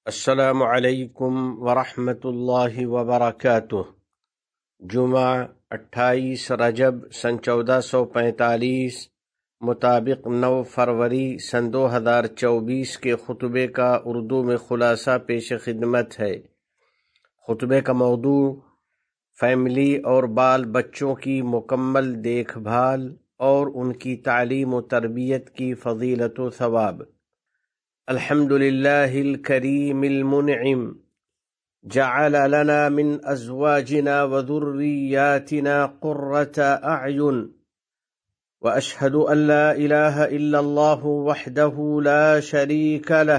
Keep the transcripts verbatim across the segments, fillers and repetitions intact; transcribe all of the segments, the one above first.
السلام علیکم ورحمۃ اللہ وبرکاتہ۔ جمعہ اٹھائیس رجب سن چودہ سو پینتالیس مطابق نو فروری سن دو ہزار چوبیس کے خطبے کا اردو میں خلاصہ پیش خدمت ہے۔ خطبے کا موضوع فیملی اور بال بچوں کی مکمل دیکھ بھال اور ان کی تعلیم و تربیت کی فضیلت و ثواب۔ الحمد للہ الکریم المنعم جعل لنا من ازواجنا وذریاتنا قرۃ اعین واشہد ان لا الہ الا اللہ وحدہ لا شریک لہ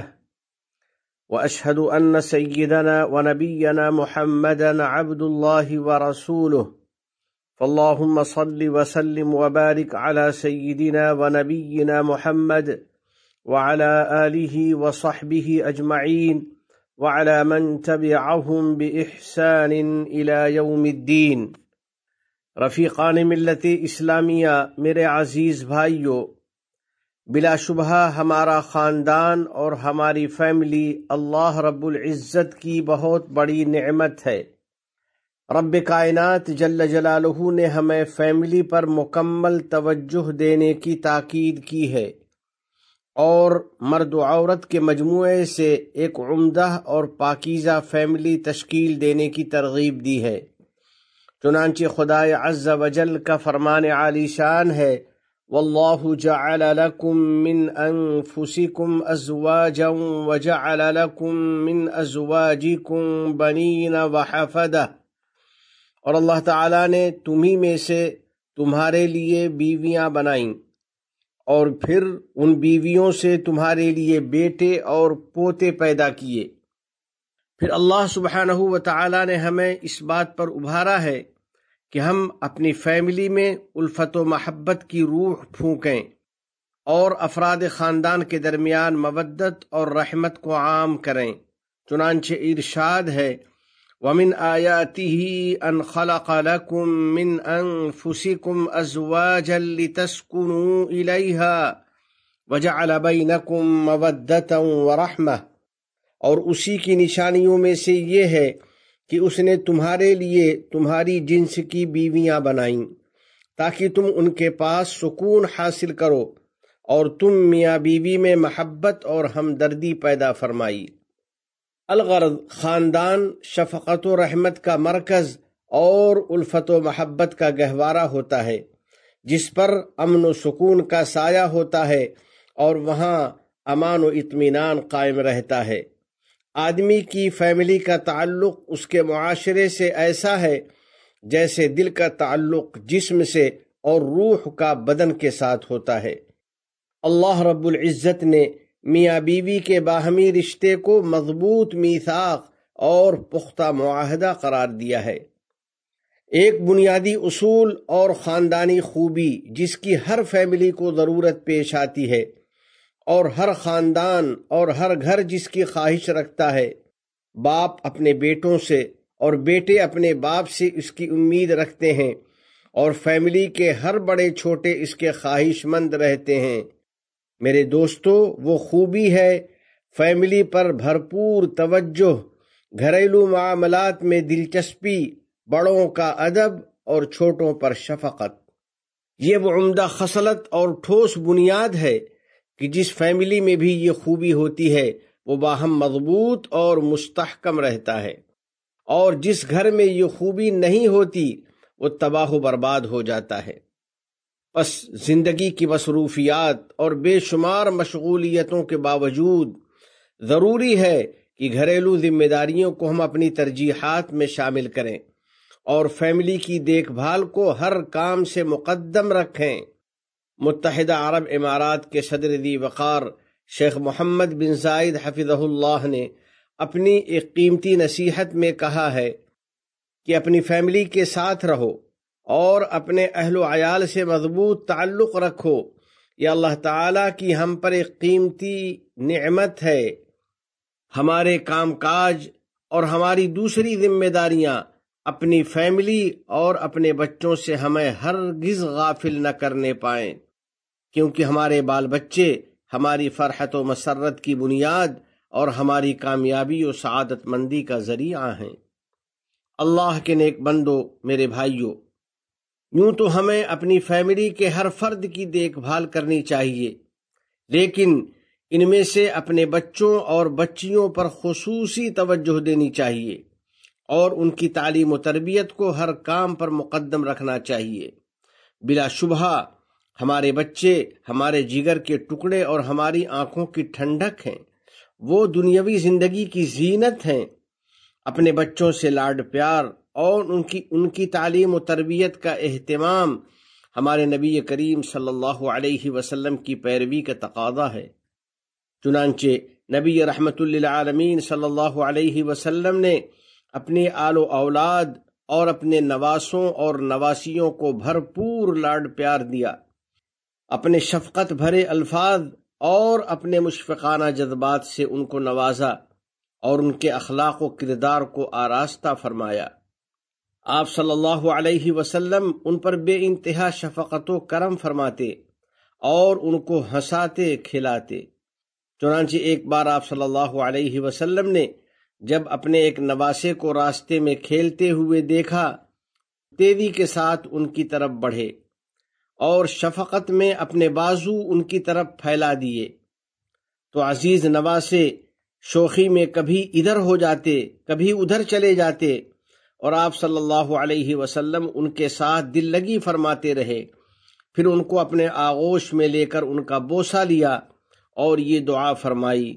واشہد ان سیدنا ونبینا محمدا عبد اللہ ورسولہ فاللہم صل وسلم وبارک علی سیدنا ونبینا محمد وعلى آلہ وصحبہ اجمعین وعلى من تبعهم بإحسان الى یوم الدین۔ رفیقان ملت اسلامیہ، میرے عزیز بھائیو، بلا شبہ ہمارا خاندان اور ہماری فیملی اللہ رب العزت کی بہت بڑی نعمت ہے۔ رب کائنات جل جلالہ نے ہمیں فیملی پر مکمل توجہ دینے کی تاکید کی ہے اور مرد و عورت کے مجموعے سے ایک عمدہ اور پاکیزہ فیملی تشکیل دینے کی ترغیب دی ہے۔ چنانچہ خدائے عز و جل کا فرمان عالی شان ہے، وَاللَّهُ جَعَلَ لَكُم مِّنْ أَنفُسِكُمْ أَزْوَاجًا وَجَعَلَ لَكُم مِّنْ أَزْوَاجِكُمْ بَنِينَ وَحَفَدَةً، اور اللہ تعالیٰ نے تمہیں میں سے تمہارے لیے بیویاں بنائیں اور پھر ان بیویوں سے تمہارے لیے بیٹے اور پوتے پیدا کیے۔ پھر اللہ سبحانہ و تعالی نے ہمیں اس بات پر ابھارا ہے کہ ہم اپنی فیملی میں الفت و محبت کی روح پھونکیں اور افراد خاندان کے درمیان مودت اور رحمت کو عام کریں۔ چنانچہ ارشاد ہے، وَمِنْ آيَاتِهِ أَنْ خَلَقَ لَكُم مِّنْ أَنفُسِكُمْ أَزْوَاجًا لِتَسْكُنُوا إِلَيْهَا وَجَعَلَ بَيْنَكُم مَّوَدَّةً وَرَحْمَةً، اور اسی کی نشانیوں میں سے یہ ہے کہ اس نے تمہارے لیے تمہاری جنس کی بیویاں بنائیں تاکہ تم ان کے پاس سکون حاصل کرو، اور تم میاں بیوی میں محبت اور ہمدردی پیدا فرمائی۔ الغرض، خاندان شفقت و رحمت کا مرکز اور الفت و محبت کا گہوارہ ہوتا ہے، جس پر امن و سکون کا سایہ ہوتا ہے اور وہاں امان و اطمینان قائم رہتا ہے۔ آدمی کی فیملی کا تعلق اس کے معاشرے سے ایسا ہے جیسے دل کا تعلق جسم سے اور روح کا بدن کے ساتھ ہوتا ہے۔ اللہ رب العزت نے میاں بیوی کے باہمی رشتے کو مضبوط میثاق اور پختہ معاہدہ قرار دیا ہے۔ ایک بنیادی اصول اور خاندانی خوبی جس کی ہر فیملی کو ضرورت پیش آتی ہے اور ہر خاندان اور ہر گھر جس کی خواہش رکھتا ہے، باپ اپنے بیٹوں سے اور بیٹے اپنے باپ سے اس کی امید رکھتے ہیں، اور فیملی کے ہر بڑے چھوٹے اس کے خواہش مند رہتے ہیں۔ میرے دوستو، وہ خوبی ہے فیملی پر بھرپور توجہ، گھریلو معاملات میں دلچسپی، بڑوں کا ادب اور چھوٹوں پر شفقت۔ یہ وہ عمدہ خصلت اور ٹھوس بنیاد ہے کہ جس فیملی میں بھی یہ خوبی ہوتی ہے وہ باہم مضبوط اور مستحکم رہتا ہے، اور جس گھر میں یہ خوبی نہیں ہوتی وہ تباہ و برباد ہو جاتا ہے۔ پس زندگی کی مصروفیات اور بے شمار مشغولیتوں کے باوجود ضروری ہے کہ گھریلو ذمہ داریوں کو ہم اپنی ترجیحات میں شامل کریں اور فیملی کی دیکھ بھال کو ہر کام سے مقدم رکھیں۔ متحدہ عرب امارات کے صدر ذی وقار شیخ محمد بن زائد حفظہ اللہ نے اپنی ایک قیمتی نصیحت میں کہا ہے کہ اپنی فیملی کے ساتھ رہو اور اپنے اہل و عیال سے مضبوط تعلق رکھو۔ یہ اللہ تعالیٰ کی ہم پر ایک قیمتی نعمت ہے۔ ہمارے کام کاج اور ہماری دوسری ذمہ داریاں اپنی فیملی اور اپنے بچوں سے ہمیں ہرگز غافل نہ کرنے پائیں، کیونکہ ہمارے بال بچے ہماری فرحت و مسرت کی بنیاد اور ہماری کامیابی و سعادت مندی کا ذریعہ ہیں۔ اللہ کے نیک بندو، میرے بھائیوں، یوں تو ہمیں اپنی فیملی کے ہر فرد کی دیکھ بھال کرنی چاہیے، لیکن ان میں سے اپنے بچوں اور بچیوں پر خصوصی توجہ دینی چاہیے اور ان کی تعلیم و تربیت کو ہر کام پر مقدم رکھنا چاہیے۔ بلا شبہ ہمارے بچے ہمارے جگر کے ٹکڑے اور ہماری آنکھوں کی ٹھنڈک ہیں، وہ دنیاوی زندگی کی زینت ہیں۔ اپنے بچوں سے لاڈ پیار اور ان کی ان کی تعلیم و تربیت کا اہتمام ہمارے نبی کریم صلی اللہ علیہ وسلم کی پیروی کا تقاضا ہے۔ چنانچہ نبی رحمت للعالمین صلی اللہ علیہ وسلم نے اپنے آل و اولاد اور اپنے نواسوں اور نواسیوں کو بھرپور لاڈ پیار دیا، اپنے شفقت بھرے الفاظ اور اپنے مشفقانہ جذبات سے ان کو نوازا اور ان کے اخلاق و کردار کو آراستہ فرمایا۔ آپ صلی اللہ علیہ وسلم ان پر بے انتہا شفقت و کرم فرماتے اور ان کو ہنساتے کھلاتے۔ چنانچہ ایک بار آپ صلی اللہ علیہ وسلم نے جب اپنے ایک نواسے کو راستے میں کھیلتے ہوئے دیکھا، تیزی کے ساتھ ان کی طرف بڑھے اور شفقت میں اپنے بازو ان کی طرف پھیلا دیے، تو عزیز نواسے شوخی میں کبھی ادھر ہو جاتے کبھی ادھر چلے جاتے اور آپ صلی اللہ علیہ وسلم ان کے ساتھ دل لگی فرماتے رہے۔ پھر ان کو اپنے آغوش میں لے کر ان کا بوسہ لیا اور یہ دعا فرمائی،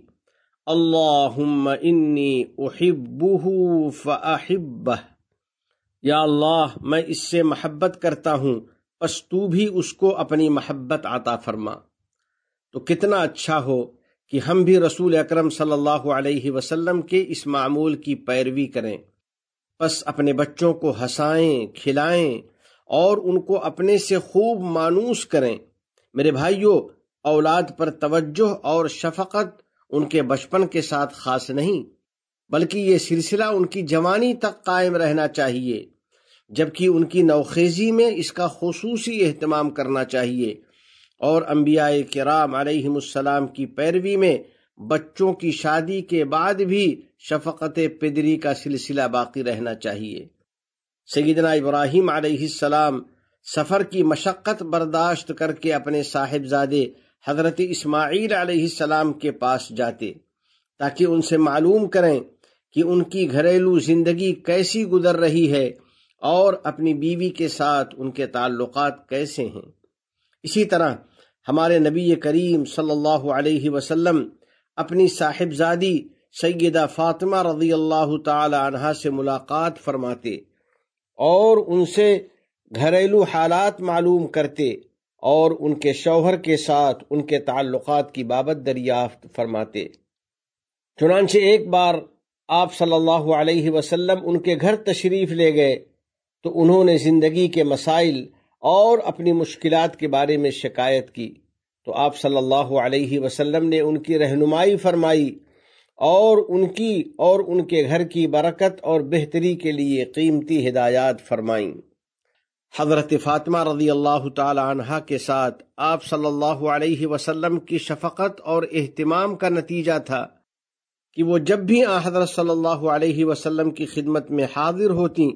اللہم انی احبہ فاحبہ، یا اللہ میں اس سے محبت کرتا ہوں، پس تو بھی اس کو اپنی محبت عطا فرما۔ تو کتنا اچھا ہو کہ ہم بھی رسول اکرم صلی اللہ علیہ وسلم کے اس معمول کی پیروی کریں، پس اپنے بچوں کو ہنسائیں کھلائیں اور ان کو اپنے سے خوب مانوس کریں۔ میرے بھائیوں، اولاد پر توجہ اور شفقت ان کے بچپن کے ساتھ خاص نہیں، بلکہ یہ سلسلہ ان کی جوانی تک قائم رہنا چاہیے، جبکہ ان کی نوخیزی میں اس کا خصوصی اہتمام کرنا چاہیے، اور انبیاء کرام علیہم السلام کی پیروی میں بچوں کی شادی کے بعد بھی شفقت پدری کا سلسلہ باقی رہنا چاہیے۔ سیدنا ابراہیم علیہ السلام سفر کی مشقت برداشت کر کے اپنے صاحبزادے حضرت اسماعیل علیہ السلام کے پاس جاتے تاکہ ان سے معلوم کریں کہ ان کی گھریلو زندگی کیسی گزر رہی ہے اور اپنی بیوی کے ساتھ ان کے تعلقات کیسے ہیں۔ اسی طرح ہمارے نبی کریم صلی اللہ علیہ وسلم اپنی صاحبزادی سیدہ فاطمہ رضی اللہ تعالی عنہا سے ملاقات فرماتے اور ان سے گھریلو حالات معلوم کرتے اور ان کے شوہر کے ساتھ ان کے تعلقات کی بابت دریافت فرماتے۔ چنانچہ ایک بار آپ صلی اللہ علیہ وسلم ان کے گھر تشریف لے گئے تو انہوں نے زندگی کے مسائل اور اپنی مشکلات کے بارے میں شکایت کی، تو آپ صلی اللہ علیہ وسلم نے ان کی رہنمائی فرمائی اور ان کی اور ان کے گھر کی برکت اور بہتری کے لیے قیمتی ہدایات فرمائیں۔ حضرت فاطمہ رضی اللہ تعالی عنہا کے ساتھ آپ صلی اللہ علیہ وسلم کی شفقت اور اہتمام کا نتیجہ تھا کہ وہ جب بھی آن حضرت صلی اللہ علیہ وسلم کی خدمت میں حاضر ہوتی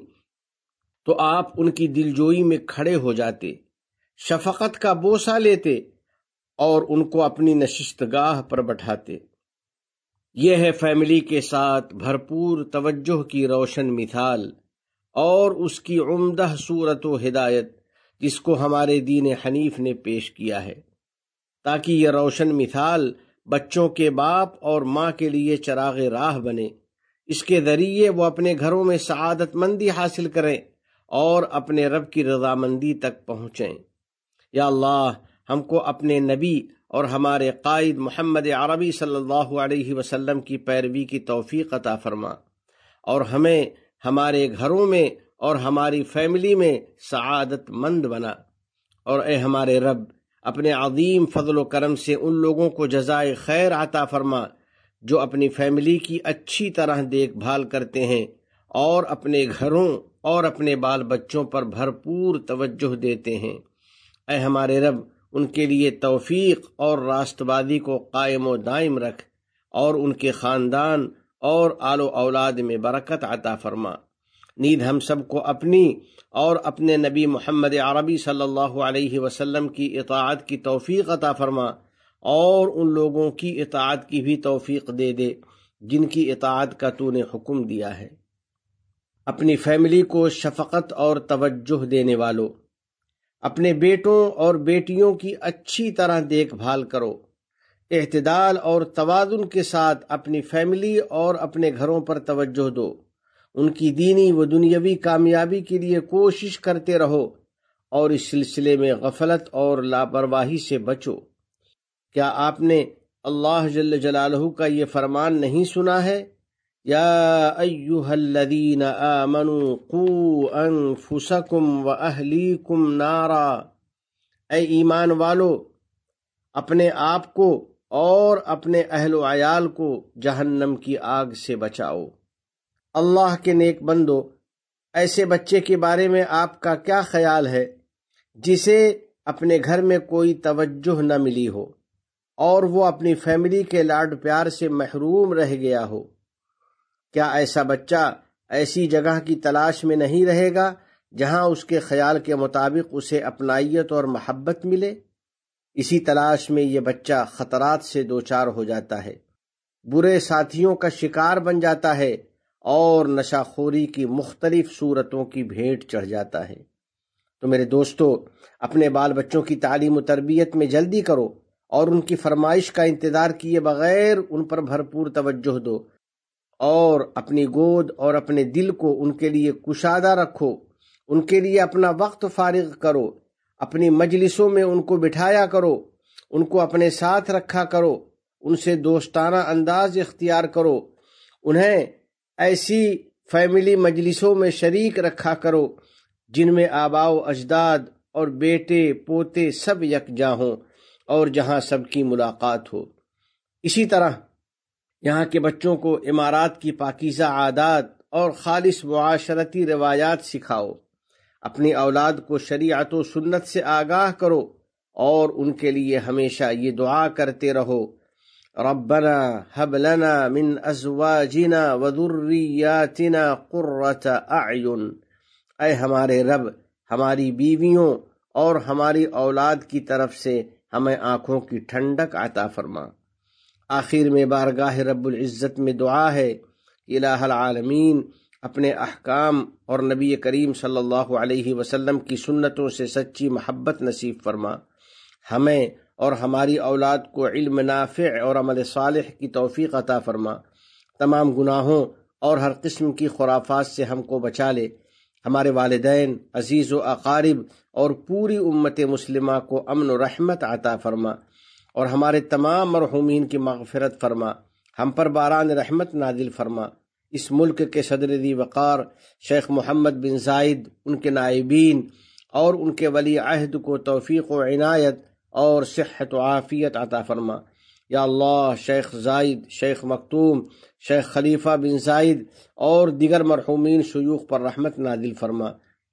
تو آپ ان کی دلجوئی میں کھڑے ہو جاتے، شفقت کا بوسہ لیتے اور ان کو اپنی نشست گاہ پر بٹھاتے۔ یہ ہے فیملی کے ساتھ بھرپور توجہ کی روشن مثال اور اس کی عمدہ صورت و ہدایت جس کو ہمارے دین حنیف نے پیش کیا ہے، تاکہ یہ روشن مثال بچوں کے باپ اور ماں کے لیے چراغ راہ بنے، اس کے ذریعے وہ اپنے گھروں میں سعادت مندی حاصل کریں اور اپنے رب کی رضامندی تک پہنچیں۔ یا اللہ، ہم کو اپنے نبی اور ہمارے قائد محمد عربی صلی اللہ علیہ وسلم کی پیروی کی توفیق عطا فرما، اور ہمیں ہمارے گھروں میں اور ہماری فیملی میں سعادت مند بنا، اور اے ہمارے رب، اپنے عظیم فضل و کرم سے ان لوگوں کو جزائے خیر عطا فرما جو اپنی فیملی کی اچھی طرح دیکھ بھال کرتے ہیں اور اپنے گھروں اور اپنے بال بچوں پر بھرپور توجہ دیتے ہیں۔ اے ہمارے رب، ان کے لیے توفیق اور راست بازی کو قائم و دائم رکھ، اور ان کے خاندان اور آل و اولاد میں برکت عطا فرما۔ نیز ہم سب کو اپنی اور اپنے نبی محمد عربی صلی اللہ علیہ وسلم کی اطاعت کی توفیق عطا فرما، اور ان لوگوں کی اطاعت کی بھی توفیق دے دے جن کی اطاعت کا تو نے حکم دیا ہے۔ اپنی فیملی کو شفقت اور توجہ دینے والوں، اپنے بیٹوں اور بیٹیوں کی اچھی طرح دیکھ بھال کرو، اعتدال اور توازن کے ساتھ اپنی فیملی اور اپنے گھروں پر توجہ دو، ان کی دینی و دنیاوی کامیابی کے لیے کوشش کرتے رہو، اور اس سلسلے میں غفلت اور لاپرواہی سے بچو۔ کیا آپ نے اللہ جل جلالہ کا یہ فرمان نہیں سنا ہے؟ یا ایھا الذین آمنوا قوا انفسکم واہلیکم نارا، اے ایمان والو اپنے آپ کو اور اپنے اہل و عیال کو جہنم کی آگ سے بچاؤ۔ اللہ کے نیک بندو، ایسے بچے کے بارے میں آپ کا کیا خیال ہے جسے اپنے گھر میں کوئی توجہ نہ ملی ہو اور وہ اپنی فیملی کے لاڈ پیار سے محروم رہ گیا ہو؟ کیا ایسا بچہ ایسی جگہ کی تلاش میں نہیں رہے گا جہاں اس کے خیال کے مطابق اسے اپنائیت اور محبت ملے؟ اسی تلاش میں یہ بچہ خطرات سے دوچار ہو جاتا ہے، برے ساتھیوں کا شکار بن جاتا ہے اور نشہ خوری کی مختلف صورتوں کی بھیٹ چڑھ جاتا ہے۔ تو میرے دوستو، اپنے بال بچوں کی تعلیم و تربیت میں جلدی کرو اور ان کی فرمائش کا انتظار کیے بغیر ان پر بھرپور توجہ دو، اور اپنی گود اور اپنے دل کو ان کے لیے کشادہ رکھو، ان کے لیے اپنا وقت فارغ کرو، اپنی مجلسوں میں ان کو بٹھایا کرو، ان کو اپنے ساتھ رکھا کرو، ان سے دوستانہ انداز اختیار کرو، انہیں ایسی فیملی مجلسوں میں شریک رکھا کرو جن میں آباء و اجداد اور بیٹے پوتے سب یکجا ہوں اور جہاں سب کی ملاقات ہو۔ اسی طرح یہاں کے بچوں کو امارات کی پاکیزہ عادات اور خالص معاشرتی روایات سکھاؤ، اپنی اولاد کو شریعت و سنت سے آگاہ کرو، اور ان کے لیے ہمیشہ یہ دعا کرتے رہو، ربنا ہب لنا من ازواجنا وذریاتنا قرۃ اعین، اے ہمارے رب ہماری بیویوں اور ہماری اولاد کی طرف سے ہمیں آنکھوں کی ٹھنڈک عطا فرما۔ آخر میں بارگاہ رب العزت میں دعا ہے کہ الہ العالمین اپنے احکام اور نبی کریم صلی اللہ علیہ وسلم کی سنتوں سے سچی محبت نصیب فرما، ہمیں اور ہماری اولاد کو علم نافع اور عمل صالح کی توفیق عطا فرما، تمام گناہوں اور ہر قسم کی خرافات سے ہم کو بچا لے، ہمارے والدین، عزیز و اقارب اور پوری امت مسلمہ کو امن و رحمت عطا فرما، اور ہمارے تمام مرحومین کی مغفرت فرما، ہم پر باران رحمت نازل فرما۔ اس ملک کے صدر ذی وقار شیخ محمد بن زائد، ان کے نائبین اور ان کے ولی عہد کو توفیق و عنایت اور صحت و عافیت عطا فرما۔ یا اللہ، شیخ زائد، شیخ مکتوم، شیخ خلیفہ بن زائد اور دیگر مرحومین شیوخ پر رحمت نازل فرما۔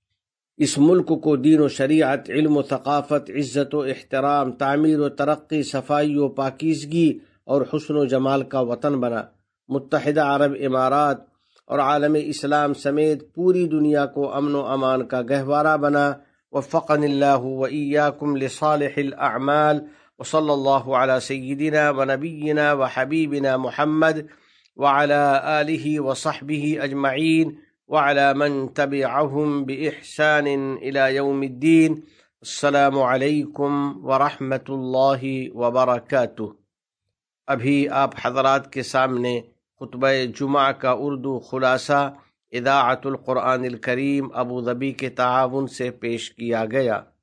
اس ملک کو دین و شریعت، علم و ثقافت، عزت و احترام، تعمیر و ترقی، صفائی و پاکیزگی اور حسن و جمال کا وطن بنا۔ متحدہ عرب امارات اور عالم اسلام سمیت پوری دنیا کو امن و امان کا گہوارہ بنا۔ وفقنی اللہ و ایاکم لصالح الاعمال، وصلی اللہ علی سیدنا و نبینا و حبیبنا محمد وعلى آلہ وصحبہ اجمعین وعلى من تبعهم بإحسان إلى يوم الدين۔ السلام علیکم ورحمۃ اللہ وبرکاتہ۔ ابھی آپ حضرات کے سامنے خطبہ جمعہ کا اردو خلاصہ اذاعۃ القرآن الکریم ابوظبی کے تعاون سے پیش کیا گیا۔